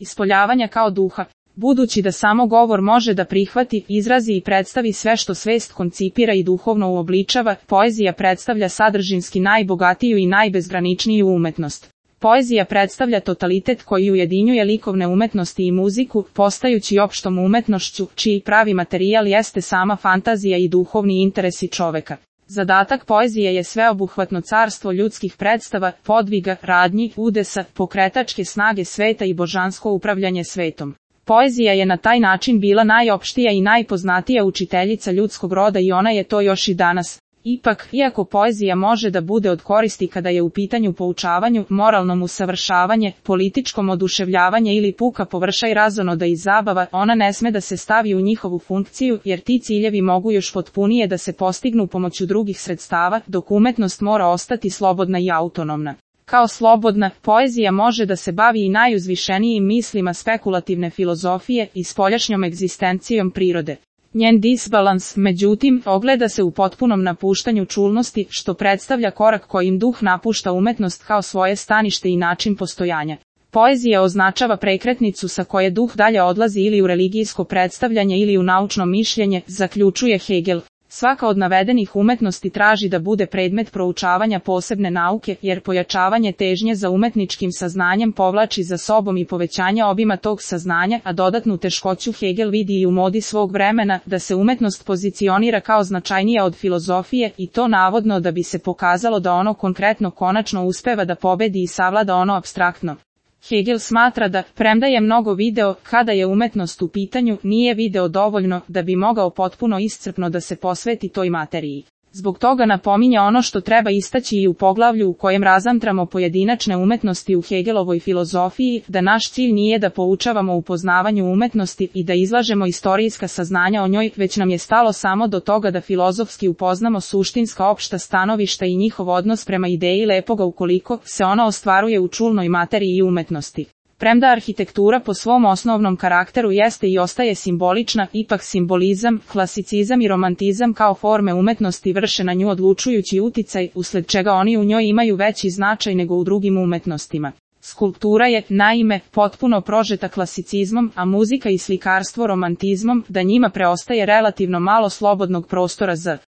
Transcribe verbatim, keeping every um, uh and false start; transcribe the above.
ispoljavanja kao duha. Budući da samo govor može da prihvati, izrazi i predstavi sve što svest koncipira i duhovno uobličava, poezija predstavlja sadržinski najbogatiju i najbezgraničniju umetnost. Poezija predstavlja totalitet koji ujedinjuje likovne umetnosti i muziku, postajući opštom umetnošću, čiji pravi materijal jeste sama fantazija i duhovni interesi čoveka. Zadatak poezije je sveobuhvatno carstvo ljudskih predstava, podviga, radnji, udesa, pokretačke snage sveta i božansko upravljanje svetom. Poezija je na taj način bila najopštija i najpoznatija učiteljica ljudskog roda i ona je to još i danas. Ipak, iako poezija može da bude od koristi kada je u pitanju poučavanju, moralnom usavršavanje, političkom oduševljavanje ili puka površaj razonoda i zabava, ona ne sme da se stavi u njihovu funkciju, jer ti ciljevi mogu još potpunije da se postignu pomoću drugih sredstava, dok umetnost mora ostati slobodna i autonomna. Kao slobodna, poezija može da se bavi i najuzvišenijim mislima spekulativne filozofije i spoljašnjom egzistencijom prirode. Njen disbalans, međutim, ogleda se u potpunom napuštanju čulnosti, što predstavlja korak kojim duh napušta umetnost kao svoje stanište i način postojanja. Poezija označava prekretnicu sa koje duh dalje odlazi ili u religijsko predstavljanje ili u naučno mišljenje, zaključuje Hegel. Svaka od navedenih umetnosti traži da bude predmet proučavanja posebne nauke, jer pojačavanje težnje za umetničkim saznanjem povlači za sobom i povećanje obima tog saznanja, a dodatnu teškoću Hegel vidi i u modi svog vremena, da se umetnost pozicionira kao značajnija od filozofije, i to navodno da bi se pokazalo da ono konkretno konačno uspeva da pobedi i savlada ono apstraktno. Hegel smatra da, premda je mnogo video, kada je umetnost u pitanju, nije video dovoljno da bi mogao potpuno iscrpno da se posveti toj materiji. Zbog toga napominje ono što treba istaći i u poglavlju u kojem razmatramo pojedinačne umetnosti u Hegelovoj filozofiji, da naš cilj nije da poučavamo u poznavanju umetnosti i da izlažemo istorijska saznanja o njoj, već nam je stalo samo do toga da filozofski upoznamo suštinska opšta stanovišta i njihov odnos prema ideji lepoga ukoliko se ona ostvaruje u čulnoj materiji i umetnosti. Premda arhitektura po svom osnovnom karakteru jeste i ostaje simbolična, ipak simbolizam, klasicizam i romantizam kao forme umetnosti vrše na nju odlučujući uticaj, usled čega oni u njoj imaju veći značaj nego u drugim umetnostima. Skulptura je, naime, potpuno prožeta klasicizmom, a muzika i slikarstvo romantizmom, da njima preostaje relativno malo slobodnog prostora za